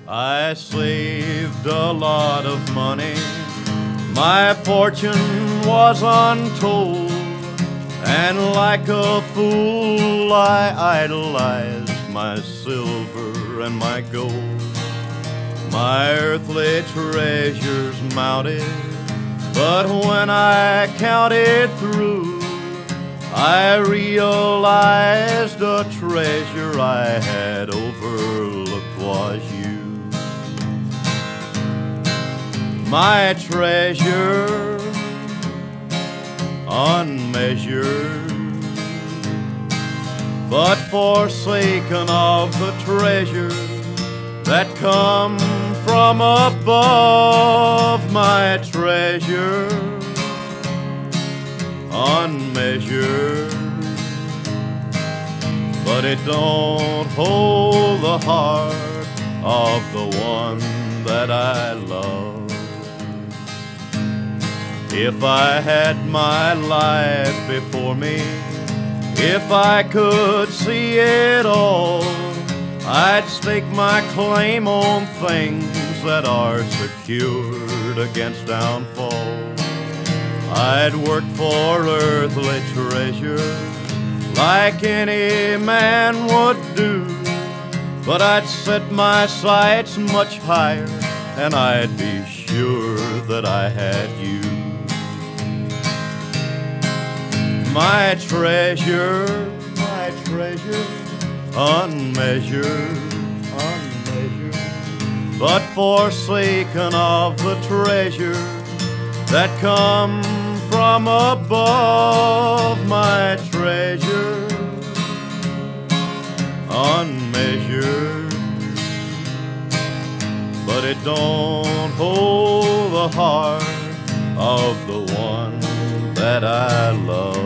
I saved a lot of money, my fortune was untold, and like a fool I idolized my silver and my gold. My earthly treasures mounted, but when I counted through, I realized a treasure I had overlooked was you. My treasure, unmeasured, but forsaken of the treasure that come from above. My treasure, unmeasured, but it don't hold the heart of the one that I love. If I had my life before me, if I could see it all, I'd stake my claim on things that are secured against downfall. I'd work for earthly treasure like any man would do, but I'd set my sights much higher, and I'd be sure that I had you. My treasure, unmeasured, but forsaken of the treasure that come from above. My treasure, unmeasured, but it don't hold the heart of the one that I love.